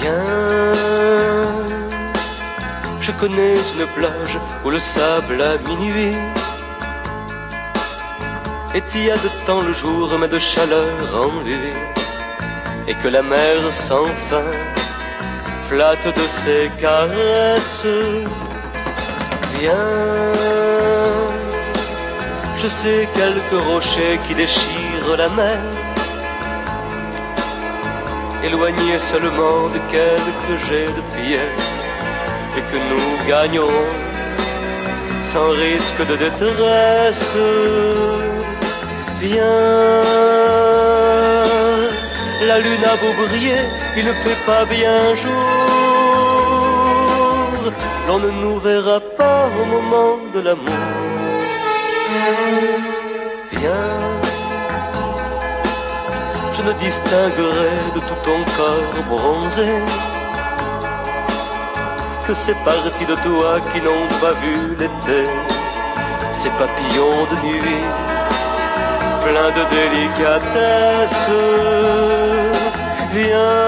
Viens, je connais une plage où le sable à minuit est tiède tant le jour mais de chaleur enlevée, et que la mer sans fin flatte de ses caresses. Viens, je sais quelques rochers qui déchirent la mer, éloignés seulement de quelques jets de pierre, et que nous gagnerons sans risque de détresse. Viens, la lune a beau briller, il ne fait pas bien jour, l'on ne nous verra pas au moment de l'amour. Viens, je ne distinguerai de tout ton corps bronzé que ces parties de toi qui n'ont pas vu l'été, ces papillons de nuit pleins de délicatesse. Viens,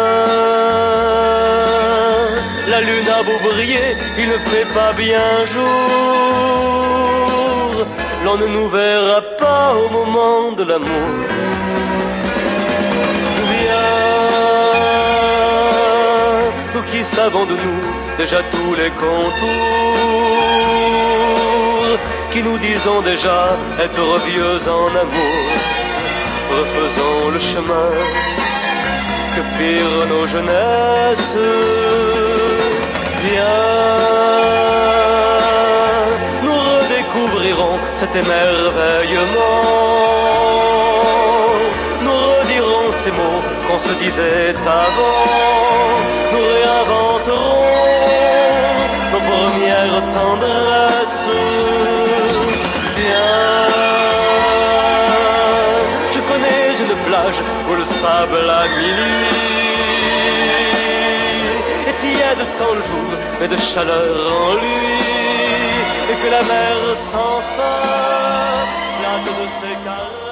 la lune a beau briller, il ne fait pas bien jour, l'on ne nous verra pas au moment de l'amour. Nous qui savons de nous déjà tous les contours, qui nous disons déjà être vieux en amour, refaisons le chemin que firent nos jeunesses. Viens, nous redécouvrirons cet émerveillement, nous redirons ces mots qu'on se disait avant, nous réinventerons nos premières tendresses. Viens, je connais une plage où le sable à minuit est tiède tant le jour, mais de chaleur en lui, et que la mer sans fin flatte de ses caresses.